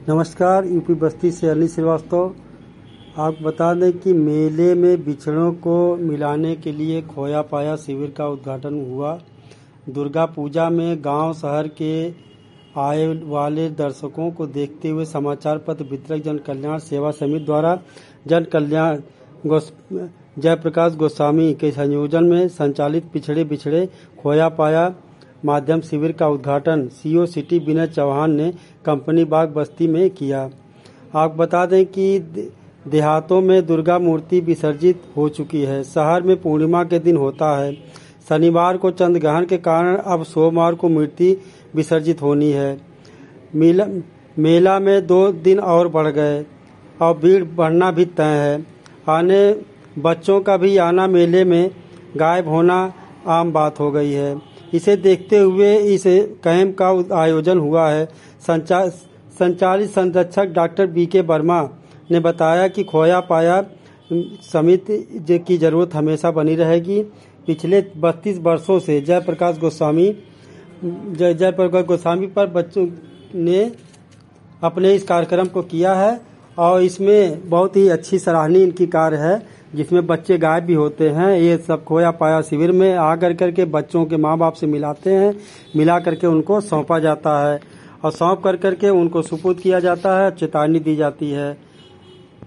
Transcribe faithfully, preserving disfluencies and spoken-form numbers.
नमस्कार, यूपी बस्ती से अनिल श्रीवास्तव। आपको बता दें कि मेले में बिछड़ों को मिलाने के लिए खोया पाया शिविर का उद्घाटन हुआ। दुर्गा पूजा में गांव शहर के आए वाले दर्शकों को देखते हुए समाचार पत्र वितरक जन कल्याण सेवा समिति द्वारा जन कल्याण जयप्रकाश गोस्वामी के संयोजन में संचालित पिछड़े बिछड़े खोया पाया माध्यम शिविर का उद्घाटन सीओ सिटी विनय चौहान ने कंपनी बाग बस्ती में किया। आपको बता दें कि देहातों में दुर्गा मूर्ति विसर्जित हो चुकी है। शहर में पूर्णिमा के दिन होता है। शनिवार को चंद्रग्रहण के कारण अब सोमवार को मूर्ति विसर्जित होनी है। मेला मेला में दो दिन और बढ़ गए और भीड़ बढ़ना भी तय है। आने बच्चों का भी आना मेले में गायब होना आम बात हो गई है। इसे देखते हुए इस कैंप का आयोजन हुआ है। संचा, संचालित संरक्षक डॉक्टर बी के वर्मा ने बताया कि खोया पाया समिति की जरूरत हमेशा बनी रहेगी। पिछले बत्तीस वर्षों से जयप्रकाश गोस्वामी जय जयप्रकाश गोस्वामी पर बच्चों ने अपने इस कार्यक्रम को किया है और इसमें बहुत ही अच्छी सराहनीय इनकी कार्य है, जिसमें बच्चे गायब भी होते हैं। ये सब खोया पाया शिविर में आकर करके बच्चों के माँ बाप से मिलाते हैं, मिला करके उनको सौंपा जाता है और सौंप कर करके उनको सुपुर्द किया जाता है, चेतावनी दी जाती है।